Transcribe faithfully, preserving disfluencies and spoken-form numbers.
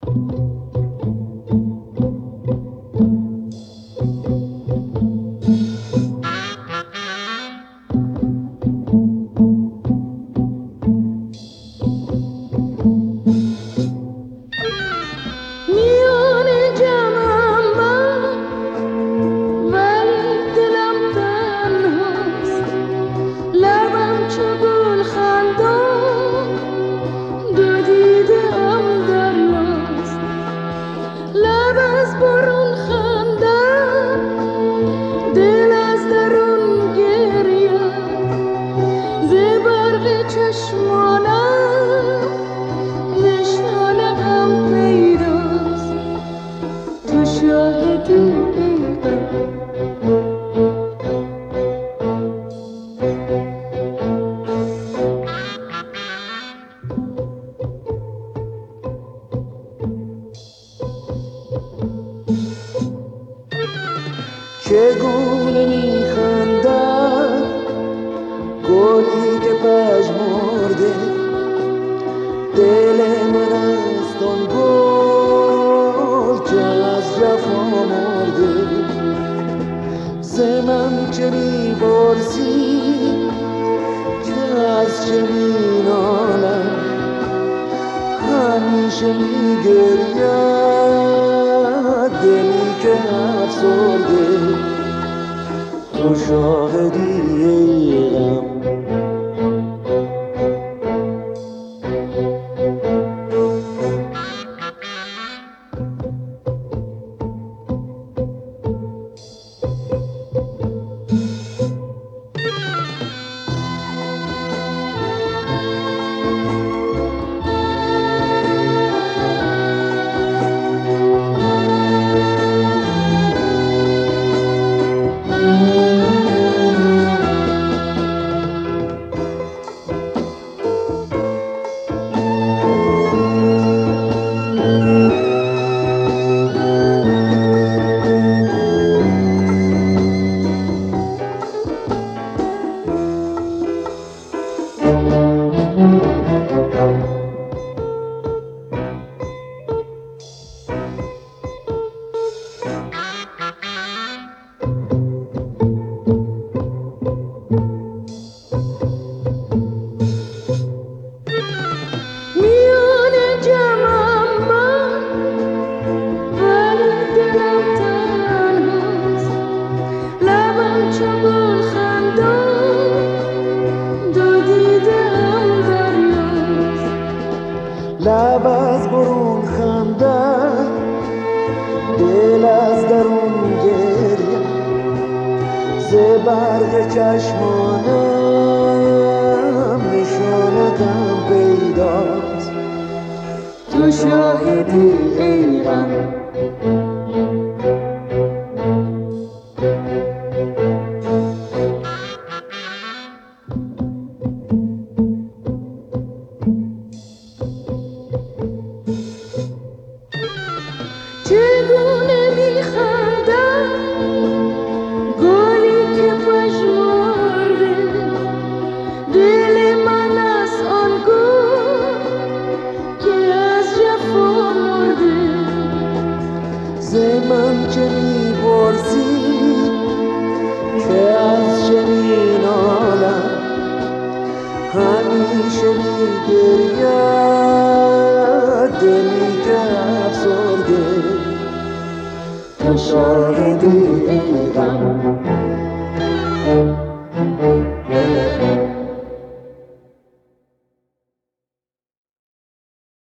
چگونه میخندد گلی که پژمرده، دل من است آن گل که از جفا مرده. ز من چه میپرسی که از چه مینالم، همیشه میگرید دلی که افسرده. تو شاهدی ای غم لب از برون خندد، دل از درون گریه. ز برق چشمانم نشانتم پیداست. تو شاهدی ای غم چگونه میخندد گلی که پژمرده، دل من از آن گل که از جفا مرده. ز من چه میپرسی که از چه مینالم، همیشه میگرید دلی که افسرده. تو شاهدی ای غم